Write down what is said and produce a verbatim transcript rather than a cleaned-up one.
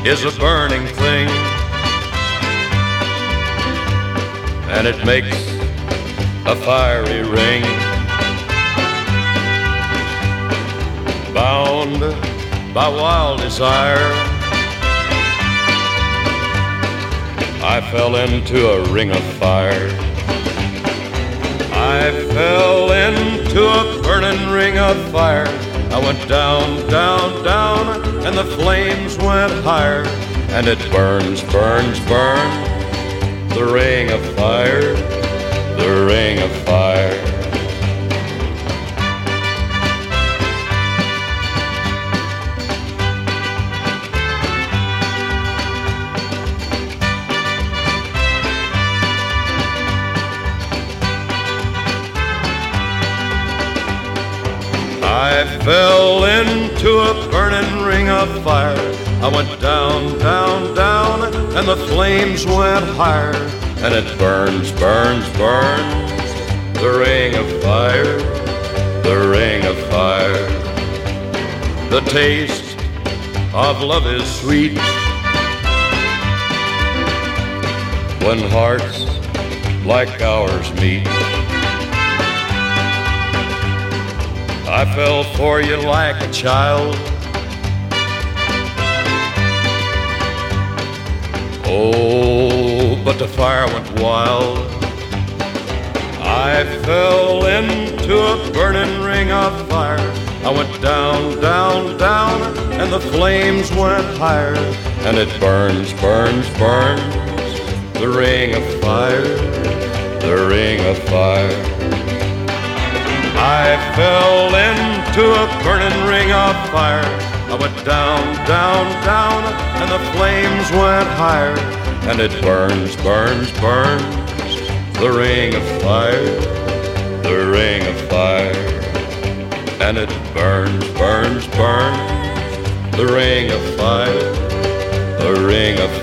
is a burning thing, and it makes a fiery ring. Bound by wild desire, I fell into a ring of fire. I fell into a burning ring of fire. I went down, down, down, and the flames went higher. And it burns, burns, burns, the ring of fire, the ring of fire. I fell into a burning ring of fire. I went down, down, down, and the flames went higher. And it burns, burns, burns, the ring of fire, the ring of fire. The taste of love is sweet when hearts like ours meet. I fell for you like a child. Oh, but the fire went wild. I fell into a burning ring of fire. I went down, down, down, and the flames went higher. And it burns, burns, burns, the ring of fire, the ring of fire. I fell into a burning ring of fire. I went down, down, down, and the flames went higher. And it burns, burns, burns, the ring of fire, the ring of fire. And it burns, burns, burns, the ring of fire, the ring of